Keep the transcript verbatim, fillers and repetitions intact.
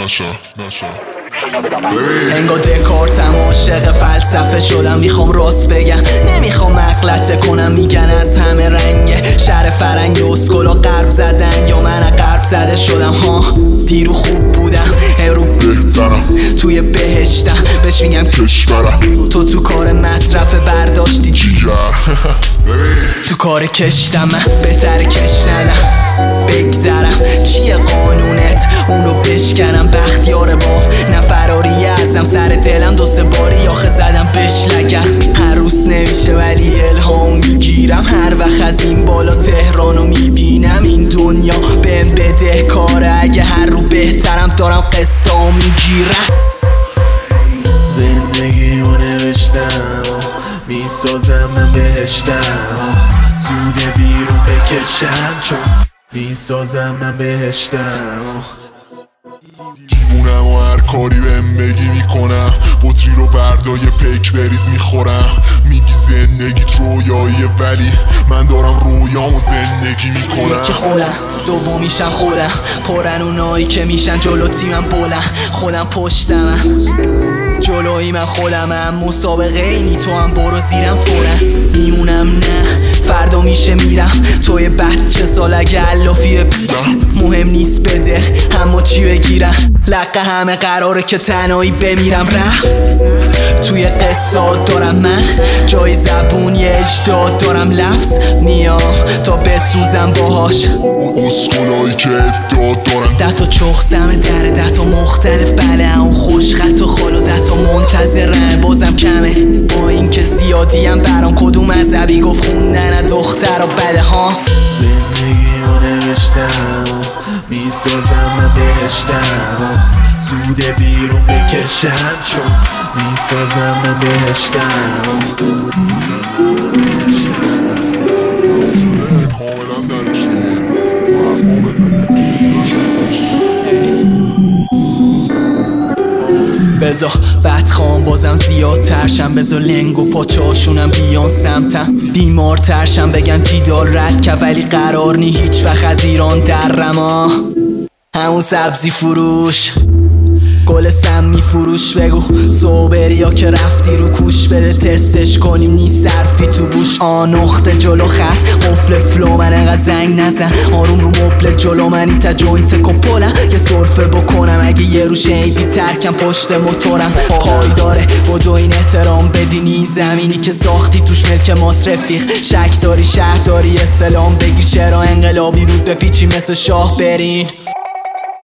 نشم نشم انگار دکارتم عاشق فلسفه شدم. میخوام راست بگم نمیخوام مغلطه کنم. میگن از همه رنگه شهر فرنگ اسکولا غرب زدن یا من غرب زده شدم. ها دیرو خوب بودم امرو بهترم توی بهشتم بهش میگم کشورم. تو تو کار مصرف برداشتی جیگر تو کار کشتم من بهتر کش ندم. بگذرم چیه قانونت اونو بشکنم. بختیار با نه فراری ازم سر دلم دو سه باری آخه زدم بشلگم. هر روز نمیشه ولی الهام میگیرم. هر وقت از این بالا تهرانو میبینم این دنیا بهم بده کاره. اگه هر رو بهترم دارم قسطا میگیرم. زندگیمو نوشتم میسازم من بهشتم. زود بیرون بکشم چون میسازم من بهشتم. دیوونم و هر کاری بهم بگی میکنم. بطری رو وردای پیک بریز میخورم. میگی زندگیت رویاییه ولی من دارم رویامو زندگی میکنم. که خودم دومیشم خودم پرن اونایی که میشن جلو تیمم بلن. خودم پشتمم جلوی من خودمم. مسابقه اینی تو هم برو زیرم فورم. میمونم نه فردا میشه میرم. توی بچه سال اگه علافیه مهم نیست بده اما چی بگیرم. لقه همه قراره که تنهایی بمیرم. رخ توی قصات دارم من جای زبونی اجداد دارم. لفظ میام تا بسوزم باهاش. اسکولایی که اداد دارن ده تا چخسمه دره ده تا مختلف بله اون خوش خط و خالو ده تا منتظرن بازم کمه. با این که زیادیم برام کدوم مذهبی گفت خوندن دختر و بله ها. زندگیمو نوشتم میسازم من بهشتم. زود بیرون بکشم چون میسازم من بهشتم. کاملا درش بزا بدخوام بازم زیاد ترشم. بزا لنگ و پاچه هاشونم بیان سمتم. بیمار ترشم بگن جیدال رد که ولی قرار نی هیچ وقت از ایران درم. ها همون سبزی فروش گل سمی فروش بگو صوبریا که رفتی رو کوش بده تستش کنیم نیست صرفی تو بوش. آ نقطه جلو خط قفل فلو من انقدر زنگ نزن. آروم رو مبل جلو منی تا جوینت کپولم. یه سرفه بکنم اگه یه رو شنیدی ترکم پشت موتورم. پای داره بدو این احترام بدینی زمینی که ساختی توش ملک ماست رفیق. شک داری شهر داری اسلام بگیر چرا انقلابی بود بپیچی مثل شاه برین.